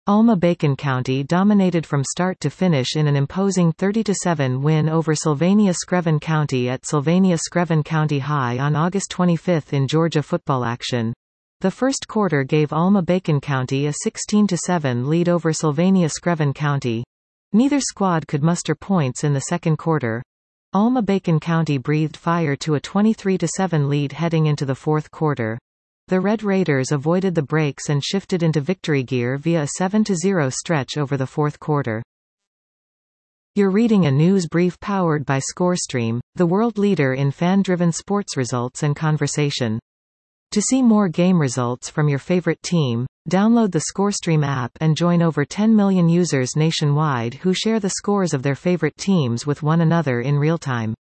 Alma-Bacon County dominated from start to finish in an imposing 30-7 win over Sylvania-Screven County at Sylvania-Screven County High on August 25 in Georgia football action. The first quarter gave Alma-Bacon County a 16-7 lead over Sylvania-Screven County. Neither squad could muster points in the second quarter. Alma-Bacon County breathed fire to a 23-7 lead heading into the fourth quarter. The Red Raiders avoided the breaks and shifted into victory gear via a 7-0 stretch over the fourth quarter. You're reading a news brief powered by ScoreStream, the world leader in fan-driven sports results and conversation. To see more game results from your favorite team, download the ScoreStream app and join over 10 million users nationwide who share the scores of their favorite teams with one another in real time.